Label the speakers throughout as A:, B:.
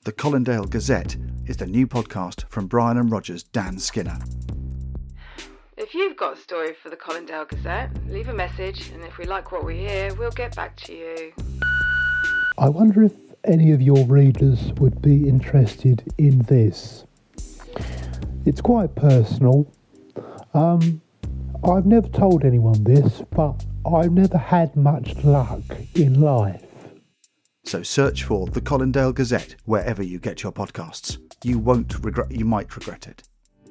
A: The Colindale Gazette is the new podcast from Brian and Roger's Dan Skinner.
B: If you've got a story for the Colindale Gazette, leave a message, and if we like what we hear, we'll get back to you.
C: I wonder if any of your readers would be interested in this. It's quite personal. I've never told anyone this, but I've never had much luck in life.
A: So search for The Colindale Gazette wherever you get your podcasts. You might regret it.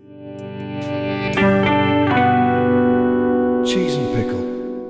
A: Cheese and pickle.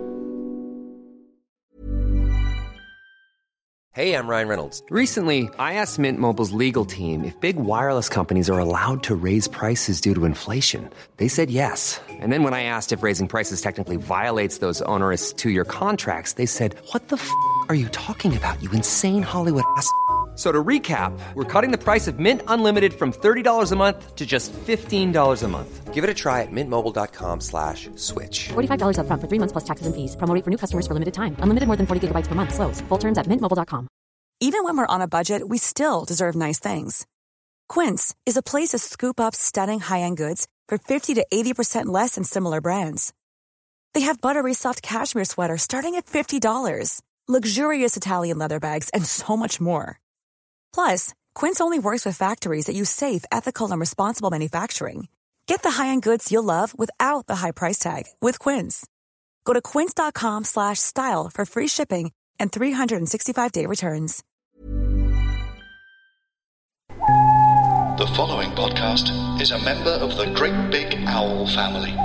D: Hey, I'm Ryan Reynolds. Recently, I asked Mint Mobile's legal team if big wireless companies are allowed to raise prices due to inflation. They said yes. And then when I asked if raising prices technically violates those onerous two-year contracts, they said, "What the f*** are you talking about, you insane Hollywood ass?" So to recap, we're cutting the price of Mint Unlimited from $30 a month to just $15 a month. Give it a try at mintmobile.com/switch.
E: $45 up front for 3 months plus taxes and fees. Promo rate for new customers for limited time. Unlimited more than 40 gigabytes per month. Slows full terms at mintmobile.com.
F: Even when we're on a budget, we still deserve nice things. Quince is a place to scoop up stunning high-end goods for 50 to 80% less than similar brands. They have buttery soft cashmere sweaters starting at $50, luxurious Italian leather bags, and so much more. Plus, Quince only works with factories that use safe, ethical, and responsible manufacturing. Get the high-end goods you'll love without the high price tag with Quince. Go to quince.com/style for free shipping and 365-day returns.
G: The following podcast is a member of the Great Big Owl family.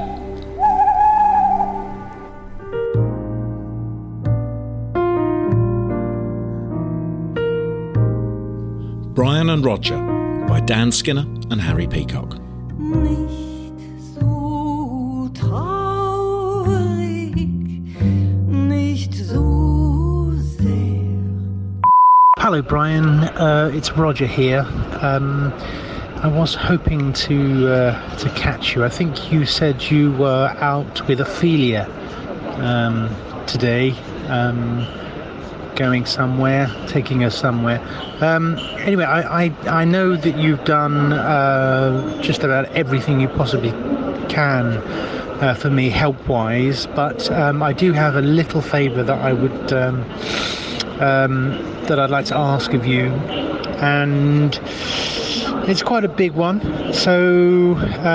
H: Brian and Roger by Dan Skinner and Harry Peacock.
I: Nicht so traurig, nicht so sehr.
C: Hello, Brian. It's Roger here. I was hoping to catch you. I think you said you were out with Ophelia today. Going somewhere, taking her somewhere. Anyway, I know that you've done just about everything you possibly can for me help-wise, but I do have a little favour that I would that I'd like to ask of you, and it's quite a big one. So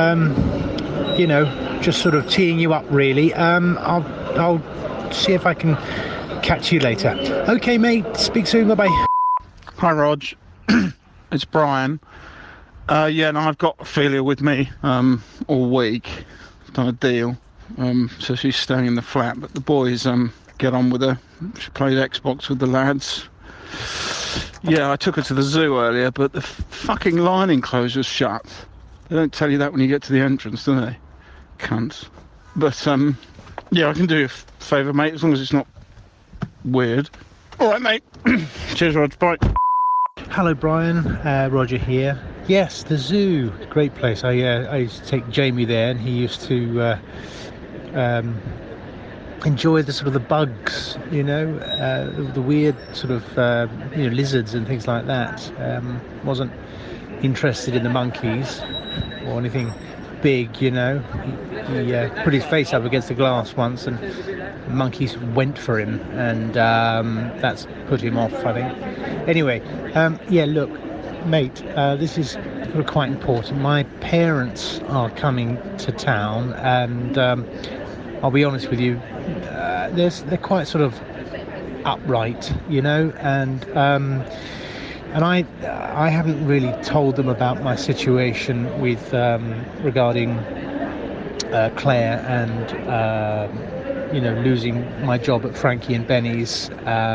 C: just sort of teeing you up, really. I'll see if I can catch you later. Okay, mate. Speak soon. Bye-bye.
J: Hi, Rog. It's Brian. I've got Ophelia with me all week. I've done a deal. So she's staying in the flat, but the boys get on with her. She played Xbox with the lads. Yeah, I took her to the zoo earlier, but the fucking line enclosure's shut. They don't tell you that when you get to the entrance, do they? Cunts. But, I can do you a favour, mate, as long as it's not weird. All right, mate. Cheers, Rog. Bye.
C: Hello, Brian. Roger here. Yes, the zoo. Great place. I used to take Jamie there, and he used to enjoy the sort of the bugs, the weird sort of lizards and things like that. Wasn't interested in the monkeys or anything big, He put his face up against the glass once, and monkeys went for him, and that's put him off, I think. Anyway, look, mate, this is quite important. My parents are coming to town, and I'll be honest with you, they're quite sort of upright, and I haven't really told them about my situation with regarding Claire and losing my job at Frankie and Benny's.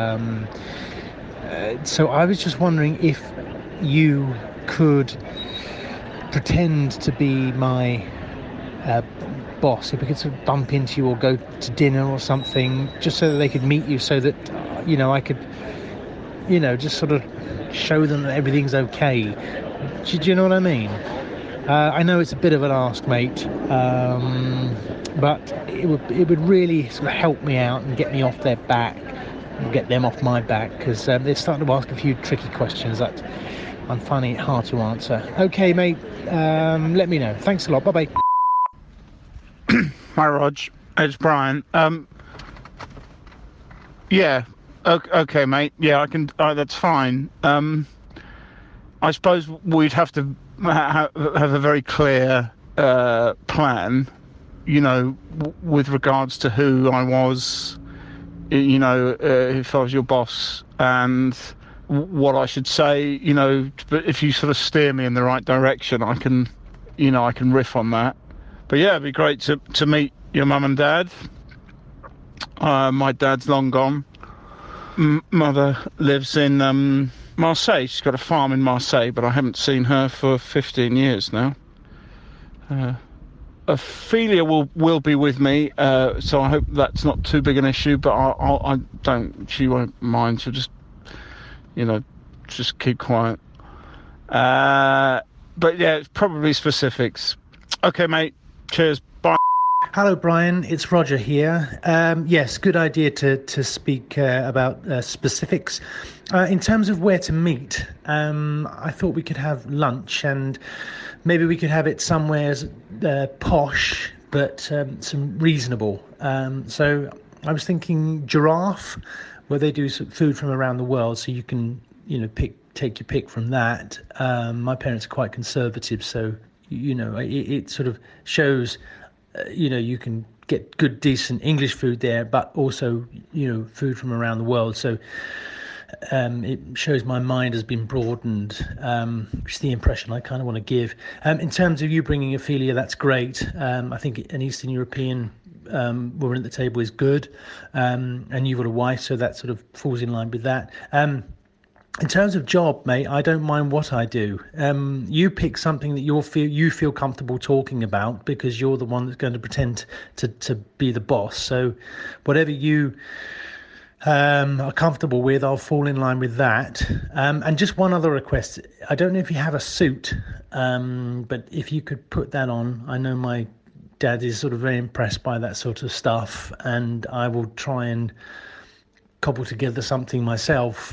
C: So I was just wondering if you could pretend to be my boss, if we could sort of bump into you or go to dinner or something, just so that they could meet you, so that I could just sort of show them that everything's okay. Do you know what I mean? I know it's a bit of an ask, mate, but it would really sort of help me out and get me off their back, and get them off my back, because they're starting to ask a few tricky questions that I'm finding it hard to answer. Okay, mate, let me know. Thanks a lot. Bye-bye.
J: Hi, Rog. It's Brian. Yeah. Okay, mate. Yeah, I can. That's fine. I suppose we'd have to have a very clear plan, with regards to who I was, if I was your boss, and what I should say, but if you sort of steer me in the right direction, I can riff on that. But yeah, it'd be great to meet your mum and dad. My dad's long gone. Mother lives in Marseille. She's got a farm in Marseille, but I haven't seen her for 15 years now. Ophelia will be with me, so I hope that's not too big an issue, but I don't, she won't mind. She'll just keep quiet. But yeah, it's probably specifics. Okay, mate. Cheers. Bye.
C: Hello, Brian. It's Roger here. Yes, good idea to speak about specifics. In terms of where to meet, I thought we could have lunch, and maybe we could have it somewhere posh, but some reasonable. So I was thinking Giraffe, where they do some food from around the world, so you can, take your pick from that. My parents are quite conservative, so it sort of shows. You can get good, decent English food there, but also, food from around the world. So it shows my mind has been broadened, which is the impression I kind of want to give. In terms of you bringing Ophelia, that's great. I think an Eastern European woman at the table is good. And you've got a wife, so that sort of falls in line with that. In terms of job, mate, I don't mind what I do. You pick something that you feel comfortable talking about, because you're the one that's going to pretend to be the boss. So whatever you are comfortable with, I'll fall in line with that. And just one other request. I don't know if you have a suit, but if you could put that on. I know my dad is sort of very impressed by that sort of stuff, and I will try and cobble together something myself.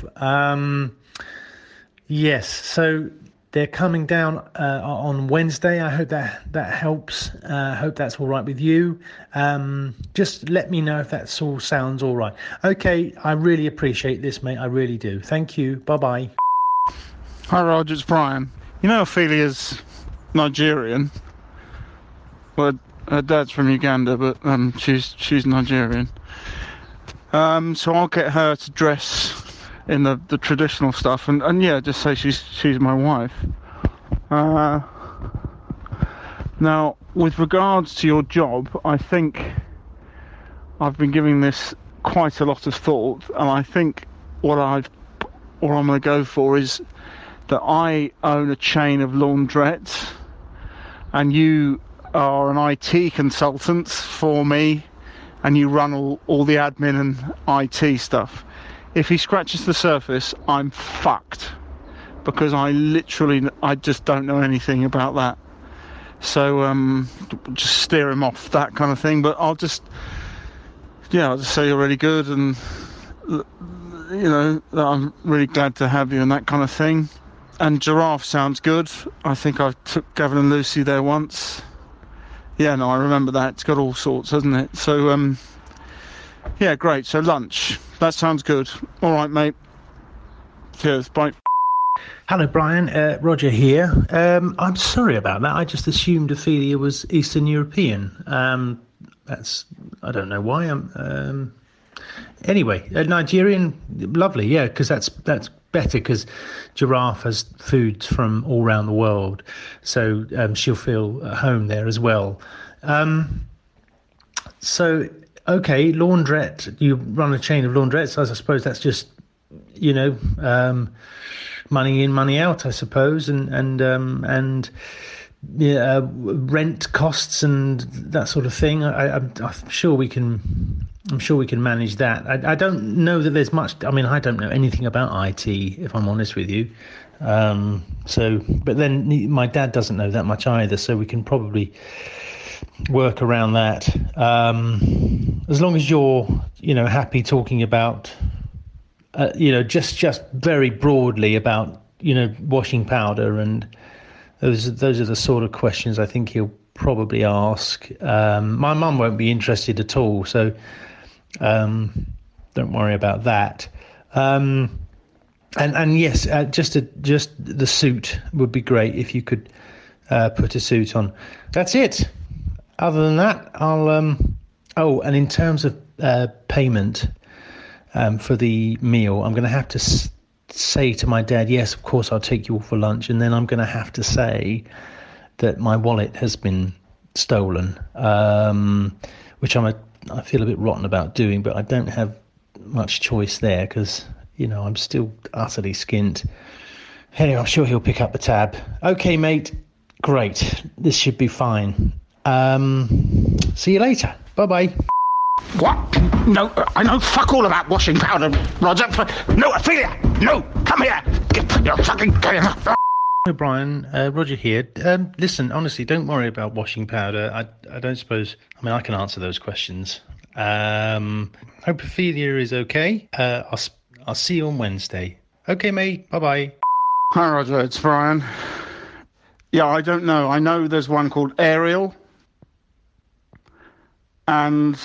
C: Yes, so they're coming down on Wednesday. I hope that helps. I hope that's all right with you. Just let me know if that all sounds all right. Okay, I really appreciate this, mate. I really do. Thank you. Bye-bye.
J: Hi, Roger. It's Brian. Ophelia's Nigerian. Well, her dad's from Uganda, but she's Nigerian. So I'll get her to dress in the traditional stuff, and yeah, just say she's my wife. Now, with regards to your job, I think I've been giving this quite a lot of thought, and I think what I'm going to go for is that I own a chain of laundrettes, and you are an IT consultant for me, and you run all the admin and IT stuff. If he scratches the surface, I'm fucked, because I just don't know anything about that. So just steer him off, that kind of thing. But I'll just say you're really good, and that I'm really glad to have you and that kind of thing. And Giraffe sounds good. I think I took Gavin and Lucy there once. Yeah, no, I remember that. It's got all sorts, hasn't it? So, yeah, great. So lunch. That sounds good. All right, mate. Cheers. Bye.
C: Hello, Brian. Roger here. I'm sorry about that. I just assumed Ophelia was Eastern European. I don't know why. Anyway, Nigerian, lovely. Yeah, because that's better, because Giraffe has foods from all around the world, so she'll feel at home there as well. So, okay, laundrette. You run a chain of laundrettes. I suppose that's just, money in, money out, I suppose, and rent costs and that sort of thing. I'm sure we can. I'm sure we can manage that. I don't know that there's much. I mean, I don't know anything about IT, if I'm honest with you. But then my dad doesn't know that much either, so we can probably work around that. As long as you're, happy talking about, just very broadly about washing powder, and those are the sort of questions I think he'll probably ask. My mum won't be interested at all, so don't worry about that. And yes, just the suit would be great if you could put a suit on. That's it. Other than that, I'll and in terms of payment for the meal, I'm going to have to say to my dad, yes, of course I'll take you all for lunch, and then I'm going to have to say that my wallet has been stolen, which I feel a bit rotten about doing, but I don't have much choice there because I'm still utterly skint. Anyway, I'm sure he'll pick up the tab. Okay, mate, great, this should be fine. See you later. Bye-bye.
J: What? No, I know fuck all about washing powder, Roger. No, Ophelia! No, come here! Get your fucking...
C: Hello, Brian. Roger here. Listen, honestly, don't worry about washing powder. I don't suppose... I can answer those questions. Hope Ophelia is okay. I'll see you on Wednesday. Okay, mate. Bye-bye.
J: Hi, Roger. It's Brian. Yeah, I don't know. I know there's one called Ariel. And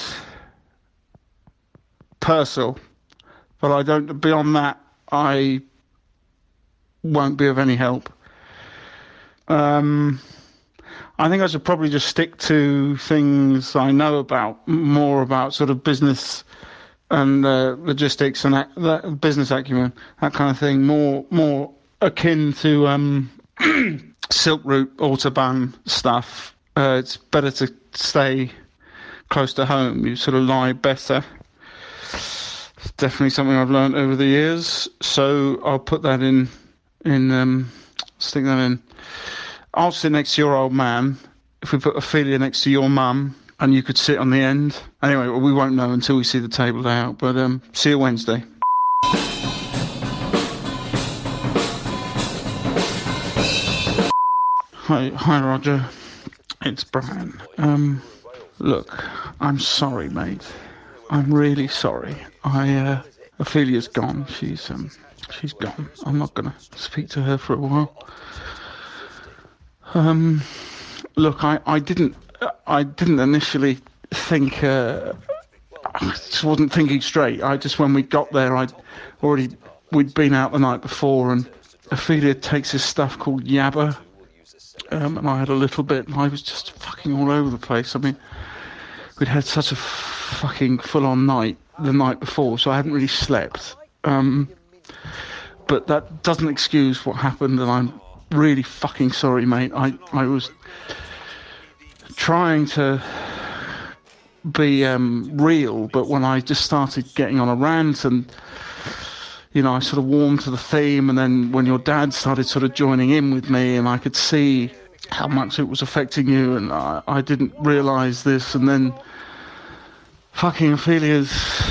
J: Purcell, but I don't. Beyond that, I won't be of any help. I think I should probably just stick to things I know about, more about sort of business and logistics and that business acumen, that kind of thing. More akin to Silk Route, Autobahn stuff. It's better to stay close to home. You sort of lie better. It's definitely something I've learned over the years, so I'll put that in stick that in. I'll sit next to your old man. If we put Ophelia next to your mum, and you could sit on the end. Anyway, we won't know until we see the table layout, but see you Wednesday. Hi Roger, it's Brian. Look, I'm sorry, mate. I'm really sorry. Ophelia's gone. She's gone. I'm not gonna speak to her for a while. Look, I didn't initially think. I just wasn't thinking straight. When we got there, we'd been out the night before, and Ophelia takes this stuff called Yabba, and I had a little bit, and I was just fucking all over the place. We'd had such a fucking full-on night the night before, so I hadn't really slept. But that doesn't excuse what happened, and I'm really fucking sorry, mate. I was trying to be real, but when I just started getting on a rant and, I sort of warmed to the theme, and then when your dad started sort of joining in with me, and I could see how much it was affecting you, and I didn't realise this, and then fucking Ophelia's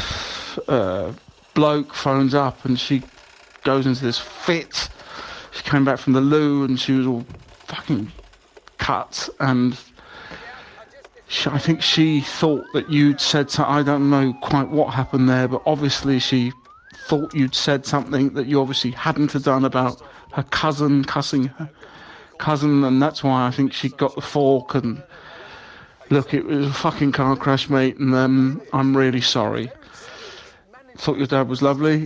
J: bloke phones up, and she goes into this fit. She came back from the loo, and she was all fucking cut, and I think she thought that you'd said something. I don't know quite what happened there, but obviously she thought you'd said something that you obviously hadn't have done about her cousin cussing her cousin, and that's why I think she got the fork. And look, it was a fucking car crash, mate, and I'm really sorry. Thought your dad was lovely,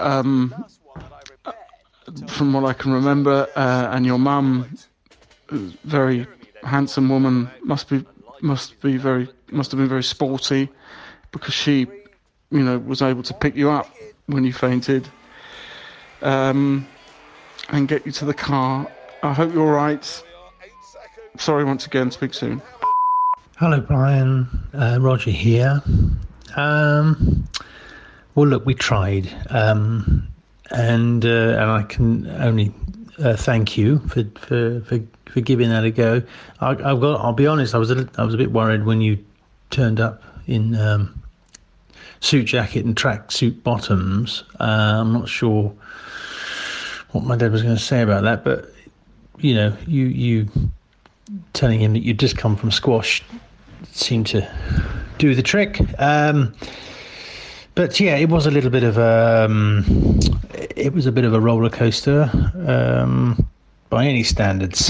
J: from what I can remember, and your mum, very handsome woman, must have been very sporty, because she, was able to pick you up when you fainted, and get you to the car. I hope you're all right. Sorry once again. Speak soon.
C: Hello, Brian. Roger here. Well, look, we tried, and I can only thank you for giving that a go. I'll be honest. I was a bit worried when you turned up in suit jacket and tracksuit bottoms. I'm not sure what my dad was going to say about that, but you telling him that you'd just come from squash seemed to do the trick. But yeah, it was a little bit of a roller coaster by any standards.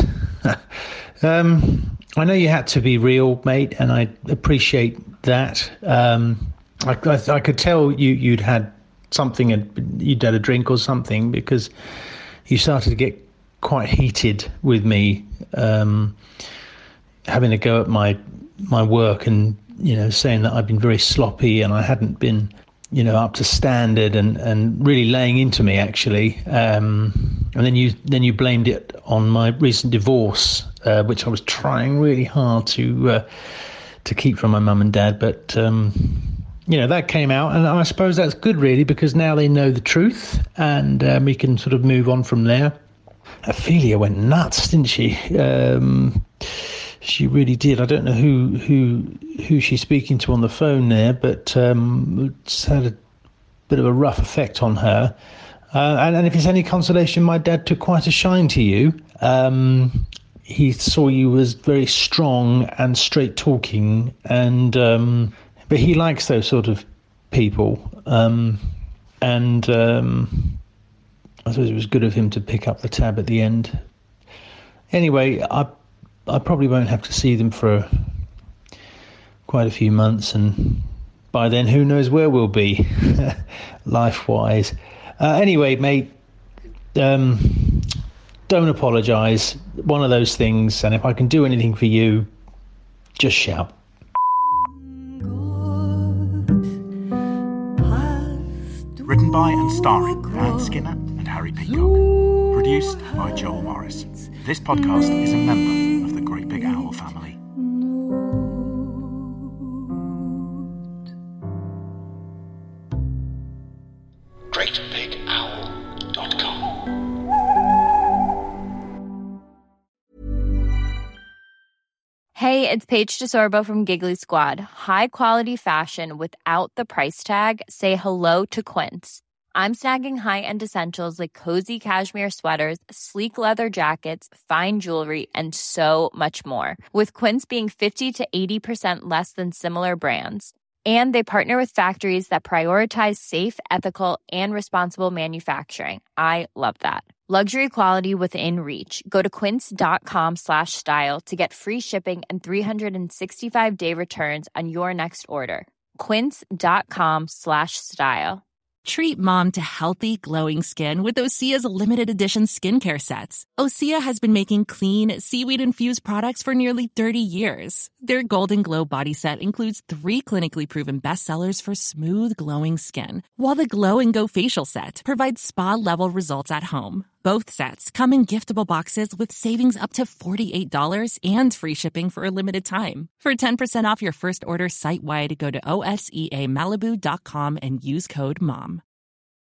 C: I know you had to be real, mate, and I appreciate that. I could tell you'd had something, and you'd had a drink or something, because you started to get quite heated with me, having a go at my work, and saying that I'd been very sloppy and I hadn't been up to standard, and really laying into me, actually. And then you blamed it on my recent divorce, which I was trying really hard to keep from my mum and dad, but that came out, and I suppose that's good, really, because now they know the truth, and we can sort of move on from there. Ophelia went nuts, didn't she? She really did. I don't know who she's speaking to on the phone there, but it's had a bit of a rough effect on her. And if it's any consolation, my dad took quite a shine to you. He saw you as very strong and straight talking, and but he likes those sort of people. I suppose it was good of him to pick up the tab at the end. Anyway, I probably won't have to see them for quite a few months, and by then, who knows where we'll be, life-wise. Anyway, mate, don't apologise. One of those things, and if I can do anything for you, just shout.
H: Written by and starring Dan Skinner and Harry Peacock. Produced by Joel Morris. This podcast is a member of the Great Big Owl family.
G: GreatBigOwl.com.
K: Hey, it's Paige DeSorbo from Giggly Squad. High quality fashion without the price tag. Say hello to Quince. I'm snagging high-end essentials like cozy cashmere sweaters, sleek leather jackets, fine jewelry, and so much more. With Quince being 50 to 80% less than similar brands. And they partner with factories that prioritize safe, ethical, and responsible manufacturing. I love that. Luxury quality within reach. Go to quince.com/style to get free shipping and 365-day returns on your next order. Quince.com/style.
L: Treat mom to healthy, glowing skin with Osea's limited edition skincare sets. Osea has been making clean, seaweed-infused products for nearly 30 years. Their Golden Glow body set includes 3 clinically proven bestsellers for smooth, glowing skin, while the Glow and Go facial set provides spa-level results at home. Both sets come in giftable boxes with savings up to $48 and free shipping for a limited time. For 10% off your first order site-wide, go to OSEAMalibu.com and use code MOM.